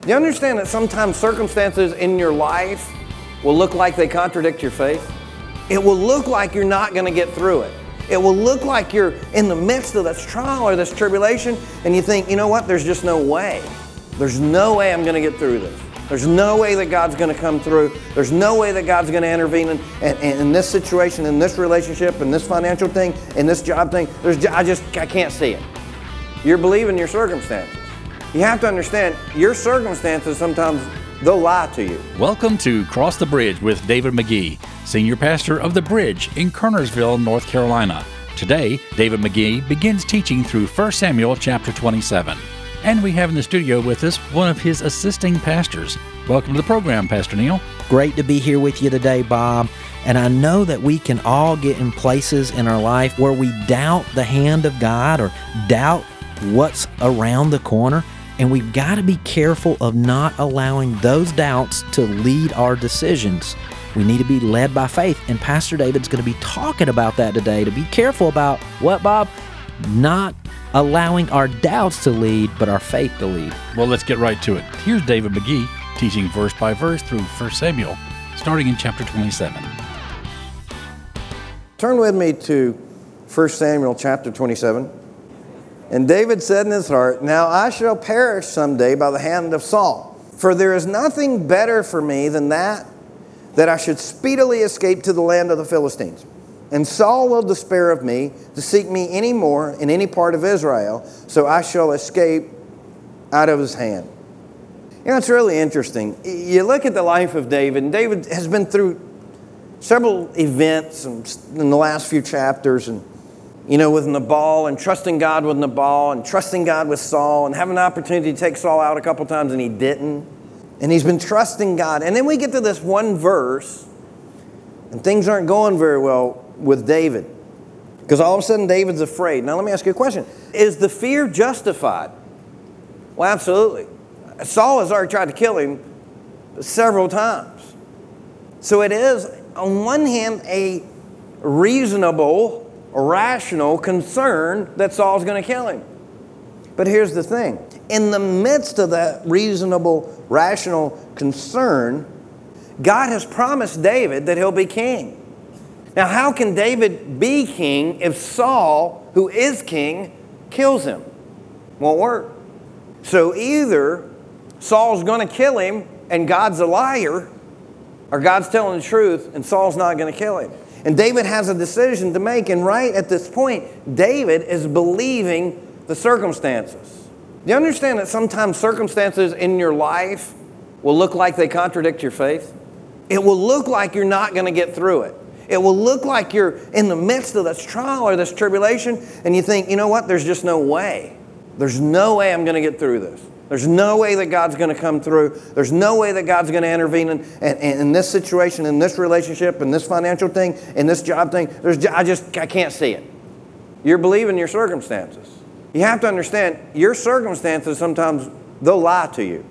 You understand that sometimes circumstances in your life will look like they contradict your faith? It will look like you're not going to get through it. It will look like you're in the midst of this trial or this tribulation, and you think, you know what, there's just no way. There's no way I'm going to get through this. There's no way that God's going to come through. There's no way that God's going to intervene in this situation, in this relationship, in this financial thing, in this job thing. I can't see it. You're believing your circumstances. You have to understand, your circumstances sometimes, they'll lie to you. Welcome to Cross the Bridge with David McGee, Senior Pastor of The Bridge in Kernersville, North Carolina. Today, David McGee begins teaching through 1 Samuel chapter 27. And we have in the studio with us one of his assisting pastors. Welcome to the program, Pastor Neil. Great to be here with you today, Bob. And I know that we can all get in places in our life where we doubt the hand of God or doubt what's around the corner. And we've got to be careful of not allowing those doubts to lead our decisions. We need to be led by faith. And Pastor David's going to be talking about that today, to be careful about what, Bob? Not allowing our doubts to lead, but our faith to lead. Well, let's get right to it. Here's David McGee teaching verse by verse through 1 Samuel, starting in chapter 27. Turn with me to 1 Samuel chapter 27. And David said in his heart, "Now I shall perish someday by the hand of Saul. For there is nothing better for me than that I should speedily escape to the land of the Philistines. And Saul will despair of me to seek me any more in any part of Israel, so I shall escape out of his hand." You know, it's really interesting. You look at the life of David, and David has been through several events in the last few chapters, and with Nabal, and trusting God with Nabal, and trusting God with Saul, and having an opportunity to take Saul out a couple times, and he didn't. And he's been trusting God. And then we get to this one verse, and things aren't going very well with David. Because all of a sudden, David's afraid. Now, let me ask you a question. Is the fear justified? Well, absolutely. Saul has already tried to kill him several times. So it is, on one hand, a reasonable, rational concern that Saul's going to kill him. But here's the thing. In the midst of that reasonable, rational concern, God has promised David that he'll be king. Now, how can David be king if Saul, who is king, kills him? Won't work. So either Saul's going to kill him and God's a liar, or God's telling the truth and Saul's not going to kill him. And David has a decision to make, and right at this point, David is believing the circumstances. Do you understand that sometimes circumstances in your life will look like they contradict your faith? It will look like you're not going to get through it. It will look like you're in the midst of this trial or this tribulation, and you think, you know what, there's just no way. There's no way I'm going to get through this. There's no way that God's going to come through. There's no way that God's going to intervene in this situation, in this relationship, in this financial thing, in this job thing. I can't see it. You're believing your circumstances. You have to understand, your circumstances sometimes, they'll lie to you.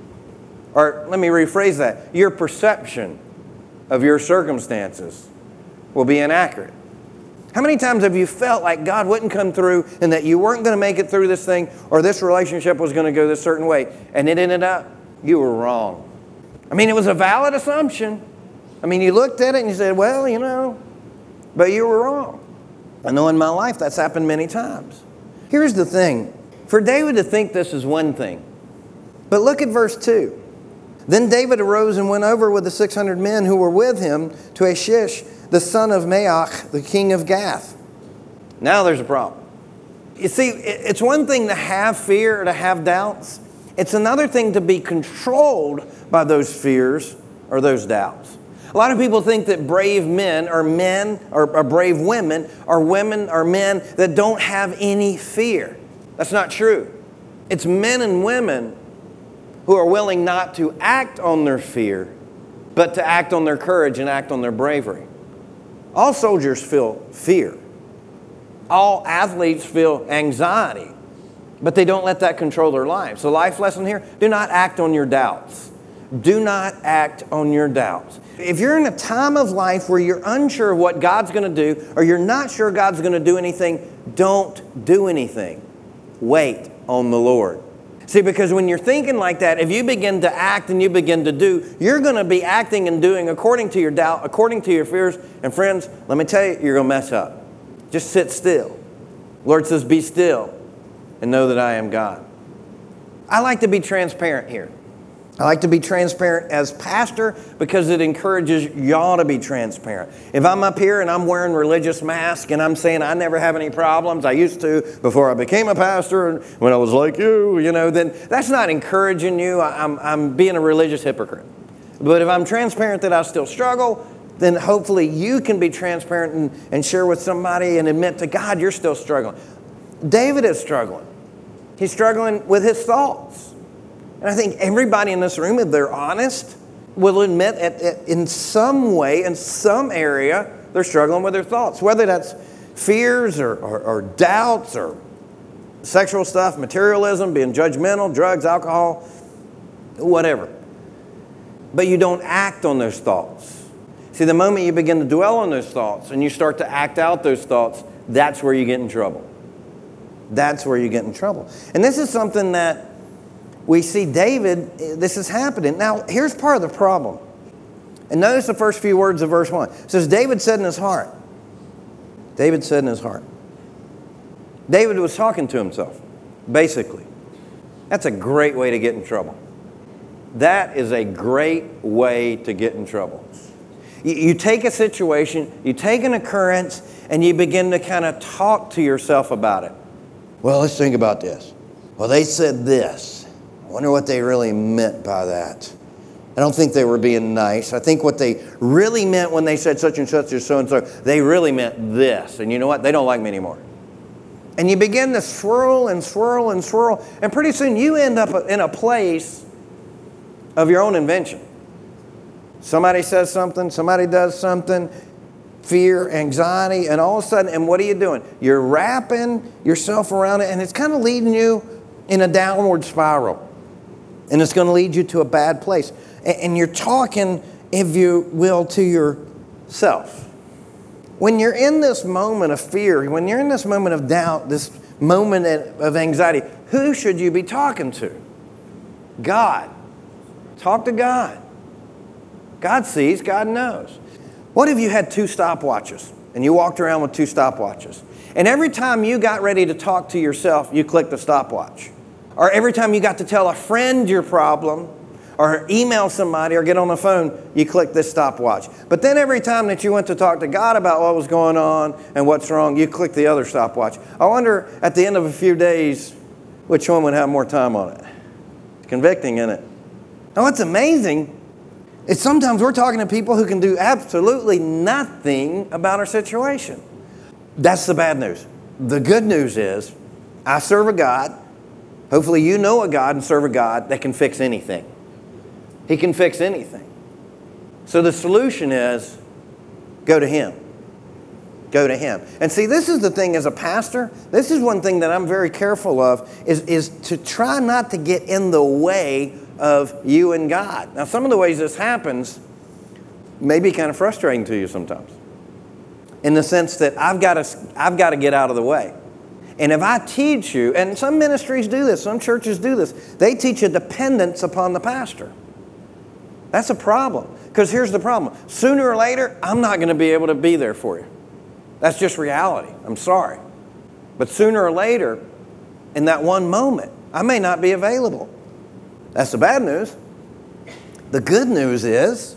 Or let me rephrase that. Your perception of your circumstances will be inaccurate. How many times have you felt like God wouldn't come through and that you weren't going to make it through this thing, or this relationship was going to go this certain way, and it ended up, you were wrong? I mean, it was a valid assumption. I mean, you looked at it and you said, well, but you were wrong. I know in my life that's happened many times. Here's the thing. For David to think this is one thing. But look at verse 2. Then David arose and went over with the 600 men who were with him to Achish, the son of Maach, the king of Gath. Now there's a problem. You see, it's one thing to have fear or to have doubts. It's another thing to be controlled by those fears or those doubts. A lot of people think that brave men, or brave women are men that don't have any fear. That's not true. It's men and women who are willing not to act on their fear, but to act on their courage and act on their bravery. All soldiers feel fear. All athletes feel anxiety, but they don't let that control their lives. So life lesson here, do not act on your doubts. Do not act on your doubts. If you're in a time of life where you're unsure of what God's going to do, or you're not sure God's going to do anything, don't do anything. Wait on the Lord. See, because when you're thinking like that, if you begin to act and you begin to do, you're going to be acting and doing according to your doubt, according to your fears. And friends, let me tell you, you're going to mess up. Just sit still. The Lord says, be still and know that I am God. I like to be transparent here. I like to be transparent as pastor because it encourages y'all to be transparent. If I'm up here and I'm wearing religious mask and I'm saying I never have any problems, I used to before I became a pastor and when I was like you, then that's not encouraging you. I'm being a religious hypocrite. But if I'm transparent that I still struggle, then hopefully you can be transparent and share with somebody and admit to God you're still struggling. David is struggling. He's struggling with his thoughts. And I think everybody in this room, if they're honest, will admit in some way, in some area, they're struggling with their thoughts. Whether that's fears or doubts or sexual stuff, materialism, being judgmental, drugs, alcohol, whatever. But you don't act on those thoughts. See, the moment you begin to dwell on those thoughts and you start to act out those thoughts, that's where you get in trouble. That's where you get in trouble. And this is something that we see David, this is happening. Now, here's part of the problem. And notice the first few words of verse 1. It says, David said in his heart. David said in his heart. David was talking to himself, basically. That's a great way to get in trouble. That is a great way to get in trouble. You take a situation, you take an occurrence, and you begin to kind of talk to yourself about it. Well, let's think about this. Well, they said this. I wonder what they really meant by that. I don't think they were being nice. I think what they really meant when they said such and such or so, they really meant this. And you know what? They don't like me anymore. And you begin to swirl and swirl and swirl. And pretty soon you end up in a place of your own invention. Somebody says something, somebody does something, fear, anxiety, and all of a sudden, and what are you doing? You're wrapping yourself around it, and it's kind of leading you in a downward spiral. And it's going to lead you to a bad place. And you're talking, if you will, to yourself. When you're in this moment of fear, when you're in this moment of doubt, this moment of anxiety, who should you be talking to? God. Talk to God. God sees, God knows. What if you had 2 stopwatches and you walked around with 2 stopwatches? And every time you got ready to talk to yourself, you clicked the stopwatch. Or every time you got to tell a friend your problem, or email somebody, or get on the phone, you click this stopwatch. But then every time that you went to talk to God about what was going on and what's wrong, you click the other stopwatch. I wonder, at the end of a few days, which one would have more time on it? It's convicting, isn't it? Now, what's amazing is sometimes we're talking to people who can do absolutely nothing about our situation. That's the bad news. The good news is, I serve a God. Hopefully you know a God and serve a God that can fix anything. He can fix anything. So the solution is, go to Him. Go to Him. And see, this is the thing as a pastor, this is one thing that I'm very careful of, is to try not to get in the way of you and God. Now, some of the ways this happens may be kind of frustrating to you sometimes, in the sense that I've got to get out of the way. And if I teach you, and some ministries do this, some churches do this, they teach a dependence upon the pastor. That's a problem. Because here's the problem. Sooner or later, I'm not going to be able to be there for you. That's just reality. I'm sorry. But sooner or later, in that one moment, I may not be available. That's the bad news. The good news is,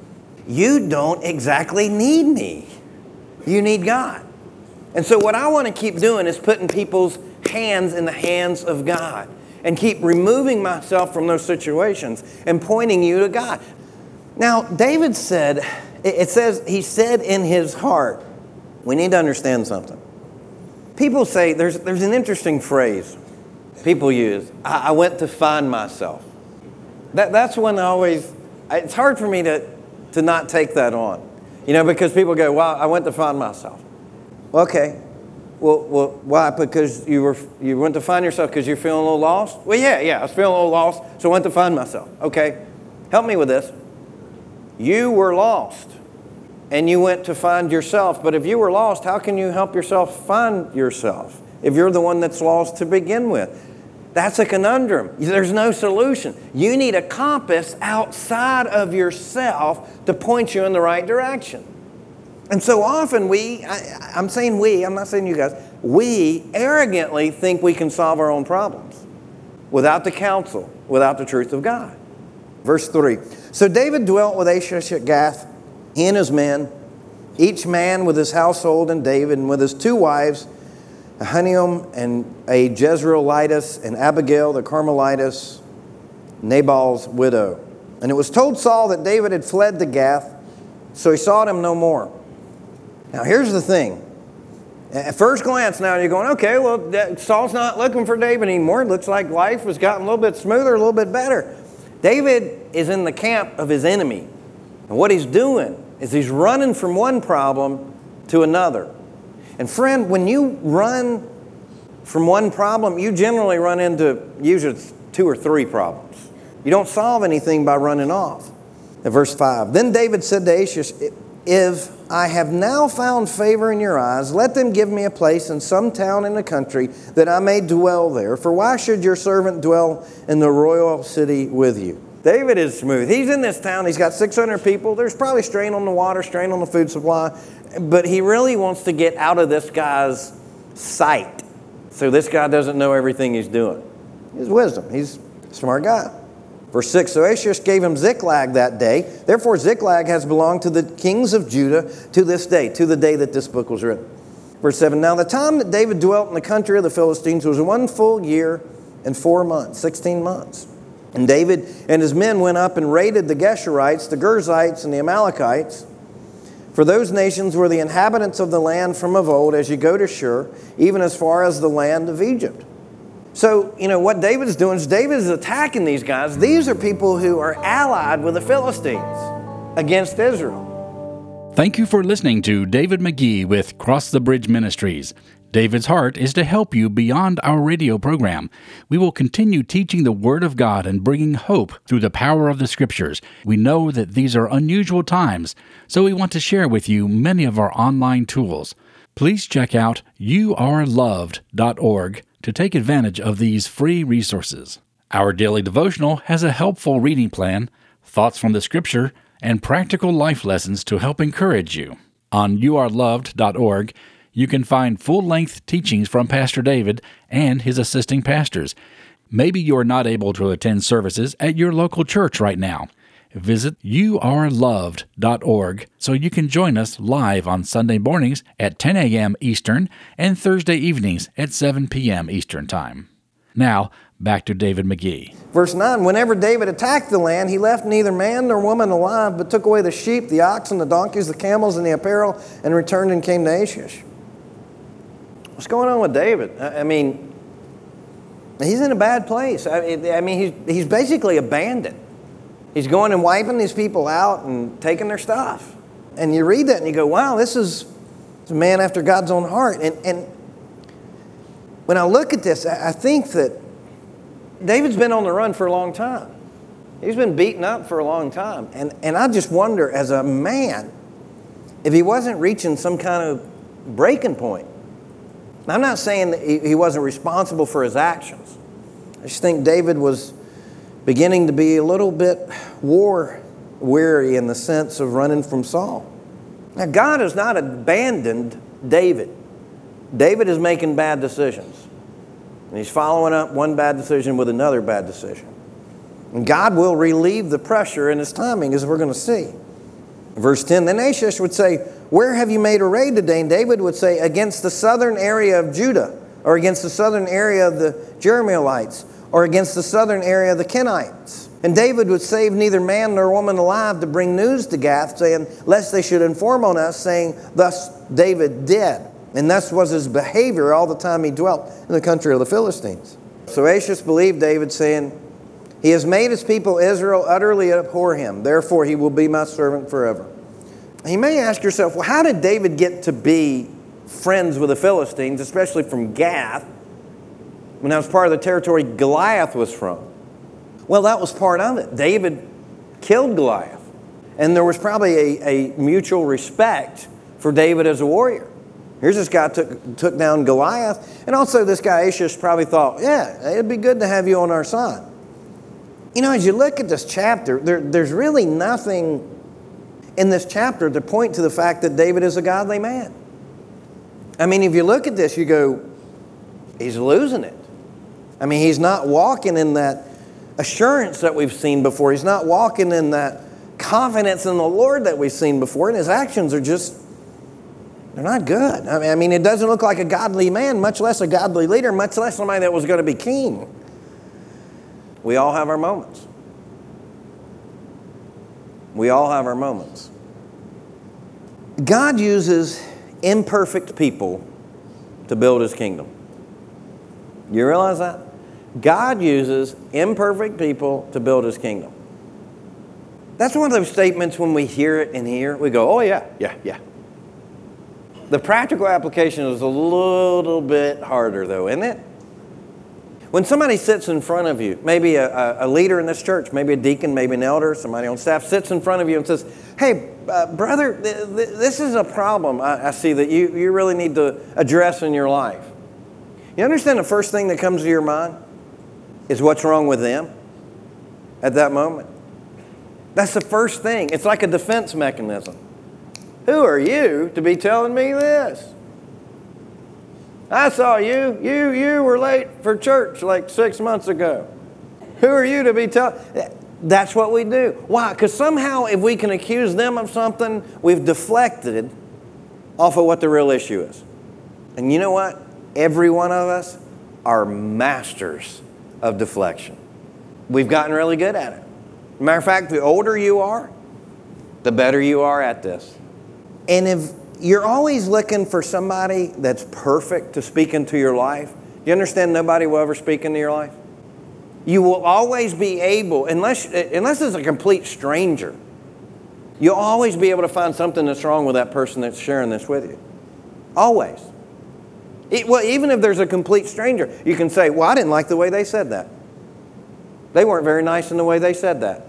you don't exactly need me. You need God. And so what I want to keep doing is putting people's hands in the hands of God and keep removing myself from those situations and pointing you to God. Now, David said, it says, he said in his heart. We need to understand something. People say, there's an interesting phrase people use, I went to find myself. That's when it's hard for me to not take that on. Because people go, well, I went to find myself. Okay. Well, why? Because you went to find yourself because you're feeling a little lost? Well, yeah, I was feeling a little lost, so I went to find myself. Okay. Help me with this. You were lost, and you went to find yourself. But if you were lost, how can you help yourself find yourself if you're the one that's lost to begin with? That's a conundrum. There's no solution. You need a compass outside of yourself to point you in the right direction. And so often I'm saying we, I'm not saying you guys, we arrogantly think we can solve our own problems without the counsel, without the truth of God. Verse 3. So David dwelt with Achish at Gath, he and his men, each man with his household, and David, and with his 2 wives, Ahinoam and a Jezreelitess, and Abigail the Carmelitess, Nabal's widow. And it was told Saul that David had fled to Gath, so he sought him no more. Now here's the thing. At first glance now you're going, okay, well Saul's not looking for David anymore. It looks like life has gotten a little bit smoother, a little bit better. David is in the camp of his enemy. And what he's doing is he's running from one problem to another. And friend, when you run from one problem, you generally run into usually 2 or 3 problems. You don't solve anything by running off. At verse 5, then David said to Achish, if I have now found favor in your eyes, let them give me a place in some town in the country that I may dwell there. For why should your servant dwell in the royal city with you? David is smooth. He's in this town. He's got 600 people. There's probably strain on the water, strain on the food supply. But he really wants to get out of this guy's sight. So this guy doesn't know everything he's doing. He's wisdom. He's a smart guy. Verse 6, so Achish gave him Ziklag that day. Therefore Ziklag has belonged to the kings of Judah to this day, to the day that this book was written. Verse 7, now the time that David dwelt in the country of the Philistines was 1 full year and 4 months, 16 months. And David and his men went up and raided the Geshurites, the Girzites, and the Amalekites. For those nations were the inhabitants of the land from of old, as you go to Shur, even as far as the land of Egypt. So, what David is doing is David is attacking these guys. These are people who are allied with the Philistines against Israel. Thank you for listening to David McGee with Cross the Bridge Ministries. David's heart is to help you beyond our radio program. We will continue teaching the Word of God and bringing hope through the power of the Scriptures. We know that these are unusual times, so we want to share with you many of our online tools. Please check out youareloved.org to take advantage of these free resources. Our daily devotional has a helpful reading plan, thoughts from the Scripture, and practical life lessons to help encourage you. On youareloved.org, you can find full-length teachings from Pastor David and his assisting pastors. Maybe you're not able to attend services at your local church right now. Visit youareloved.org so you can join us live on Sunday mornings at 10 a.m. Eastern and Thursday evenings at 7 p.m. Eastern Time. Now, back to David McGee. Verse 9, whenever David attacked the land, he left neither man nor woman alive, but took away the sheep, the oxen, the donkeys, the camels, and the apparel, and returned and came to Achish. What's going on with David? I mean, he's in a bad place. He's basically abandoned. He's going and wiping these people out and taking their stuff. And you read that and you go, wow, this is a man after God's own heart. And when I look at this, I think that David's been on the run for a long time. He's been beaten up for a long time. And I just wonder, as a man, if he wasn't reaching some kind of breaking point. Now, I'm not saying that he wasn't responsible for his actions. I just think David was beginning to be a little bit war weary in the sense of running from Saul. Now, God has not abandoned David. David is making bad decisions. And he's following up one bad decision with another bad decision. And God will relieve the pressure in his timing, as we're going to see. Verse 10, then Achish would say, where have you made a raid today? And David would say, against the southern area of Judah, or against the southern area of the Jerahmeelites, or against the southern area of the Kenites. And David would save neither man nor woman alive to bring news to Gath, saying, lest they should inform on us, saying, thus David did. And thus was his behavior all the time he dwelt in the country of the Philistines. So Achish believed David, saying, he has made his people Israel utterly abhor him. Therefore he will be my servant forever. You may ask yourself, well, how did David get to be friends with the Philistines, especially from Gath, when that was part of the territory Goliath was from? Well, that was part of it. David killed Goliath. And there was probably a mutual respect for David as a warrior. Here's this guy took down Goliath. And also this guy Achish probably thought, yeah, it'd be good to have you on our side. You know, as you look at this chapter, there's really nothing in this chapter to point to the fact that David is a godly man. I mean, if you look at this, you go, he's losing it. I mean, he's not walking in that assurance that we've seen before. He's not walking in that confidence in the Lord that we've seen before. And his actions are just, they're not good. I mean, it doesn't look like a godly man, much less a godly leader, much less somebody that was going to be king. We all have our moments. We all have our moments. God uses imperfect people to build His kingdom. You realize that? God uses imperfect people to build His kingdom. That's one of those statements when we hear it in here, we go, oh yeah. The practical application is a little bit harder though, isn't it? When somebody sits in front of you, maybe a leader in this church, maybe a deacon, maybe an elder, somebody on staff sits in front of you and says, hey, brother, this is a problem I see that you really need to address in your life. You understand the first thing that comes to your mind is what's wrong with them at that moment? That's the first thing. It's like a defense mechanism. Who are you to be telling me this? I saw you. You were late for church like 6 months ago. Who are you to be telling? That's what we do. Why? Because somehow if we can accuse them of something, we've deflected off of what the real issue is. And you know what? Every one of us are masters of deflection. We've gotten really good at it. Matter of fact, the older you are, the better you are at this. And if you're always looking for somebody that's perfect to speak into your life, you understand nobody will ever speak into your life? You will always be able, unless it's a complete stranger, you'll always be able to find something that's wrong with that person that's sharing this with you. Always. Well, even if there's a complete stranger, you can say, well, I didn't like the way they said that. They weren't very nice in the way they said that.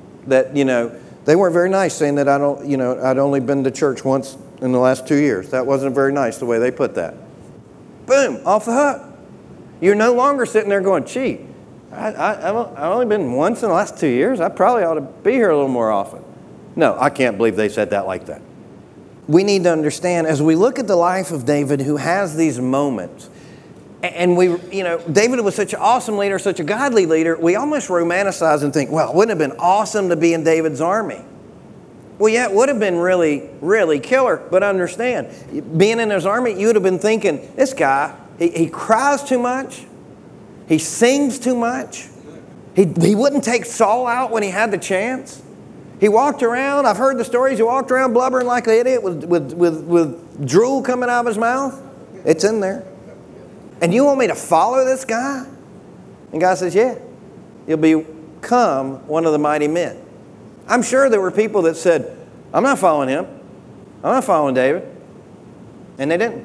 They weren't very nice saying that I'd only been to church once in the last 2 years. That wasn't very nice the way they put that. Boom, off the hook. You're no longer sitting there going, gee, I've only been once in the last 2 years. I probably ought to be here a little more often. No, I can't believe they said that like that. We need to understand, as we look at the life of David, who has these moments, and David was such an awesome leader, such a godly leader, we almost romanticize and think, well, wouldn't it have been awesome to be in David's army? Well, yeah, it would have been really, really killer. But understand, being in his army, you would have been thinking, this guy, he cries too much. He sings too much. He wouldn't take Saul out when he had the chance. He walked around, I've heard the stories, he walked around blubbering like an idiot with drool coming out of his mouth. It's in there. And you want me to follow this guy? And God says, yeah, you'll become one of the mighty men. I'm sure there were people that said, I'm not following him. I'm not following David. And they didn't.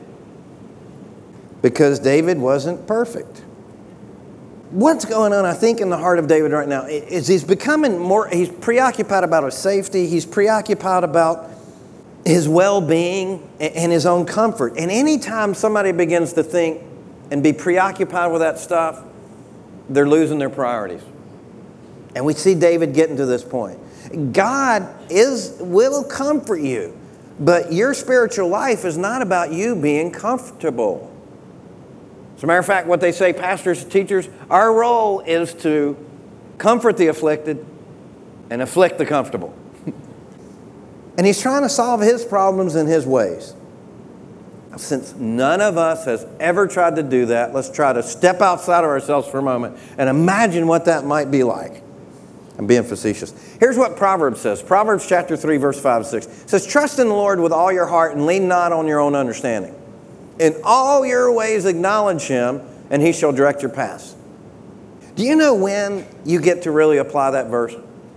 Because David wasn't perfect. What's going on, I think, in the heart of David right now is he's preoccupied about his safety. He's preoccupied about his well-being and his own comfort. And anytime somebody begins to think and be preoccupied with that stuff, they're losing their priorities. And we see David getting to this point. God will comfort you, but your spiritual life is not about you being comfortable. As a matter of fact, what they say, pastors and teachers, our role is to comfort the afflicted and afflict the comfortable. And he's trying to solve his problems in his ways. Since none of us has ever tried to do that, let's try to step outside of ourselves for a moment and imagine what that might be like. I'm being facetious. Here's what Proverbs says. Proverbs chapter 3, verse 5 and 6. It says, trust in the Lord with all your heart and lean not on your own understanding. In all your ways acknowledge Him, and He shall direct your paths. Do you know when you get to really apply that verse?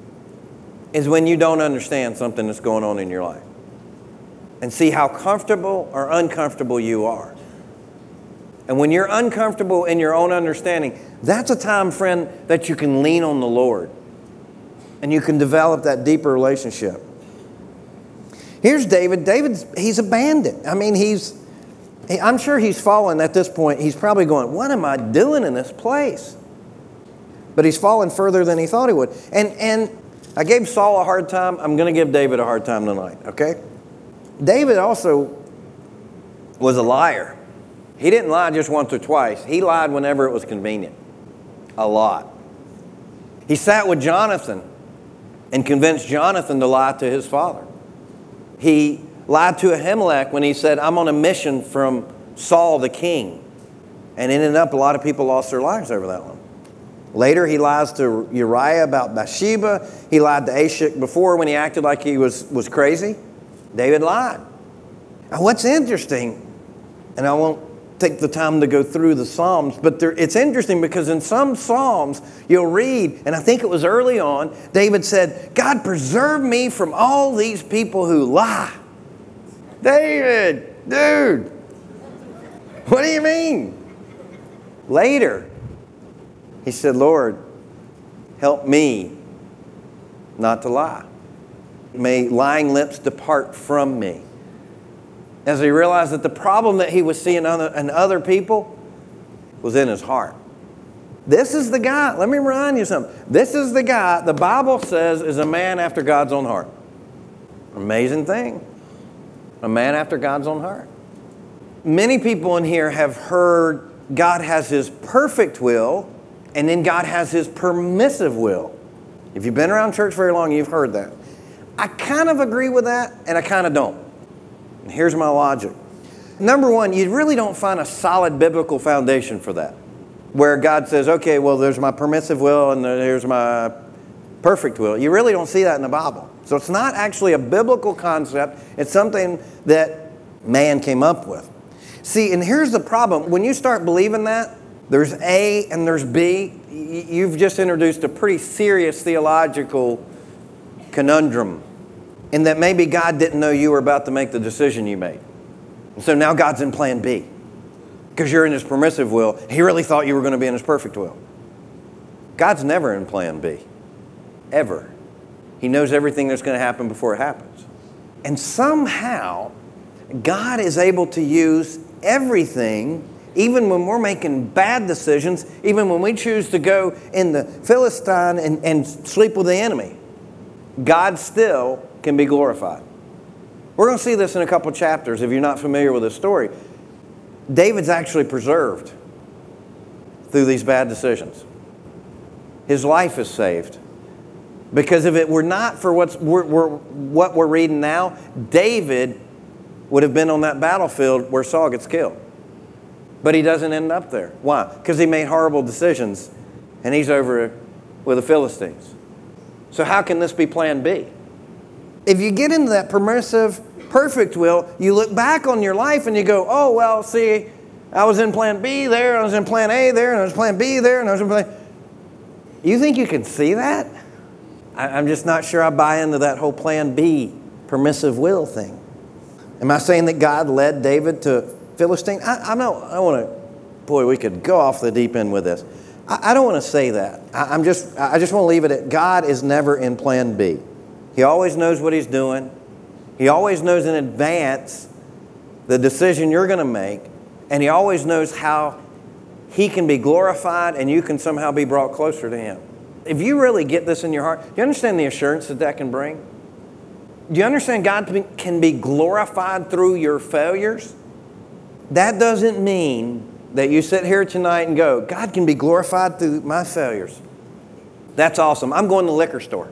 Is when you don't understand something that's going on in your life. And see how comfortable or uncomfortable you are. And when you're uncomfortable in your own understanding, that's a time, friend, that you can lean on the Lord. And you can develop that deeper relationship. Here's David. He's abandoned. I mean, he's I'm sure he's fallen at this point. He's probably going, what am I doing in this place? But he's fallen further than he thought he would. And I gave Saul a hard time. I'm going to give David a hard time tonight, okay? David also was a liar. He didn't lie just once or twice. He lied whenever it was convenient. A lot. He sat with Jonathan and convinced Jonathan to lie to his father. He lied to Ahimelech when he said, I'm on a mission from Saul the king. And ended up, a lot of people lost their lives over that one. Later, he lies to Uriah about Bathsheba. He lied to Ashik before when he acted like he was crazy. David lied. Now, what's interesting, and I won't take the time to go through the Psalms, but it's interesting because in some Psalms, you'll read, and I think it was early on, David said, God, preserve me from all these people who lie. David, dude, what do you mean? Later, he said, Lord, help me not to lie. May lying lips depart from me. As he realized that the problem that he was seeing in other people was in his heart. This is the guy, let me remind you something. This is the guy the Bible says is a man after God's own heart. Amazing thing. A man after God's own heart. Many people in here have heard God has his perfect will, and then God has his permissive will. If you've been around church very long, you've heard that. I kind of agree with that, and I kind of don't. And here's my logic. Number one, you really don't find a solid biblical foundation for that, where God says, okay, well, there's my permissive will, and there's my perfect will. You really don't see that in the Bible. So it's not actually a biblical concept. It's something that man came up with. See, and here's the problem. When you start believing that, there's A and there's B. You've just introduced a pretty serious theological conundrum in that maybe God didn't know you were about to make the decision you made. And so now God's in plan B because you're in his permissive will. He really thought you were going to be in his perfect will. God's never in plan B, ever. He knows everything that's going to happen before it happens. And somehow, God is able to use everything, even when we're making bad decisions, even when we choose to go in the Philistine and sleep with the enemy. God still can be glorified. We're going to see this in a couple chapters if you're not familiar with this story. David's actually preserved through these bad decisions. His life is saved. Because if it were not for what we're reading now, David would have been on that battlefield where Saul gets killed. But he doesn't end up there. Why? Because he made horrible decisions and he's over with the Philistines. So how can this be plan B? If you get into that permissive, perfect will, you look back on your life and you go, oh, well, see, I was in plan B there, I was in plan A there, and I was plan B there, and I was in plan... You think you can see that? I'm just not sure I buy into that whole plan B, permissive will thing. Am I saying that God led David to Philistine? I want to, boy, we could go off the deep end with this. I don't want to say that. I just want to leave it at God is never in plan B. He always knows what he's doing. He always knows in advance the decision you're going to make. And he always knows how he can be glorified and you can somehow be brought closer to him. If you really get this in your heart, do you understand the assurance that can bring? Do you understand God can be glorified through your failures? That doesn't mean that you sit here tonight and go, God can be glorified through my failures. That's awesome. I'm going to the liquor store.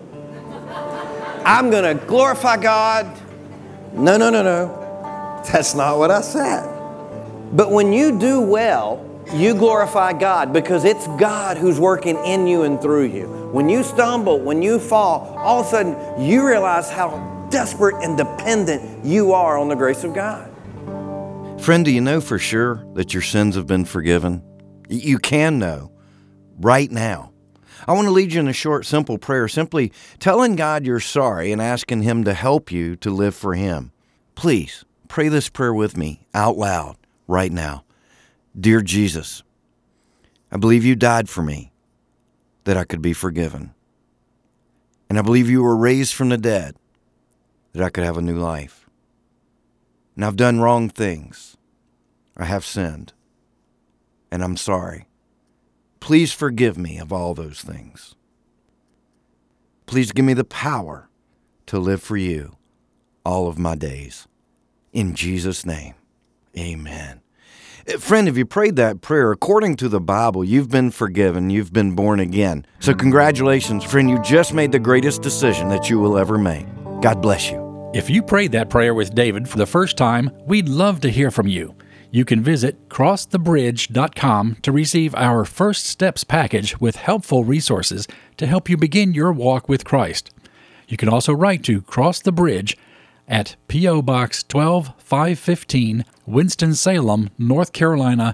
I'm going to glorify God. No. That's not what I said. But when you do well, you glorify God because it's God who's working in you and through you. When you stumble, when you fall, all of a sudden you realize how desperate and dependent you are on the grace of God. Friend, do you know for sure that your sins have been forgiven? You can know right now. I want to lead you in a short, simple prayer, simply telling God you're sorry and asking Him to help you to live for Him. Please pray this prayer with me out loud right now. Dear Jesus, I believe you died for me that I could be forgiven. And I believe you were raised from the dead that I could have a new life. And I've done wrong things. I have sinned, and I'm sorry. Please forgive me of all those things. Please give me the power to live for you all of my days. In Jesus' name, amen. Friend, if you prayed that prayer, according to the Bible, you've been forgiven, you've been born again. So congratulations, friend, you just made the greatest decision that you will ever make. God bless you. If you prayed that prayer with David for the first time, we'd love to hear from you. You can visit crossthebridge.com to receive our First Steps package with helpful resources to help you begin your walk with Christ. You can also write to Cross the Bridge at P.O. Box 12515, Winston-Salem, North Carolina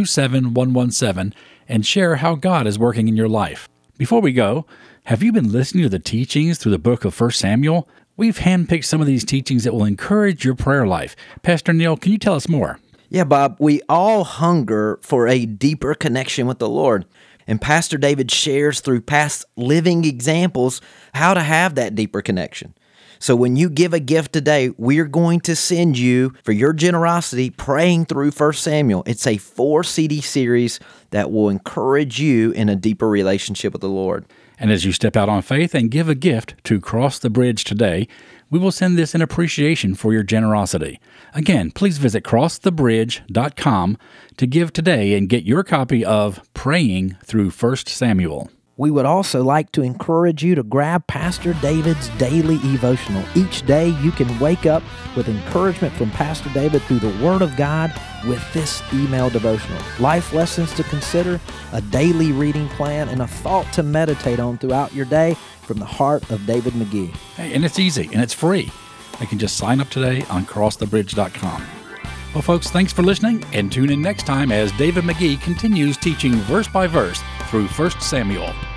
27117, and share how God is working in your life. Before we go, have you been listening to the teachings through the book of 1 Samuel? We've handpicked some of these teachings that will encourage your prayer life. Pastor Neil, can you tell us more? Yeah, Bob, we all hunger for a deeper connection with the Lord. And Pastor David shares through past living examples how to have that deeper connection. So when you give a gift today, we're going to send you, for your generosity, Praying Through 1 Samuel. It's a 4-CD series that will encourage you in a deeper relationship with the Lord. And as you step out on faith and give a gift to Cross the Bridge today, we will send this in appreciation for your generosity. Again, please visit crossthebridge.com to give today and get your copy of Praying Through 1 Samuel. We would also like to encourage you to grab Pastor David's daily devotional. Each day you can wake up with encouragement from Pastor David through the Word of God with this email devotional. Life lessons to consider, a daily reading plan, and a thought to meditate on throughout your day from the heart of David McGee. Hey, and it's easy and it's free. You can just sign up today on crossthebridge.com. Well, folks, thanks for listening, and tune in next time as David McGee continues teaching verse by verse through 1 Samuel.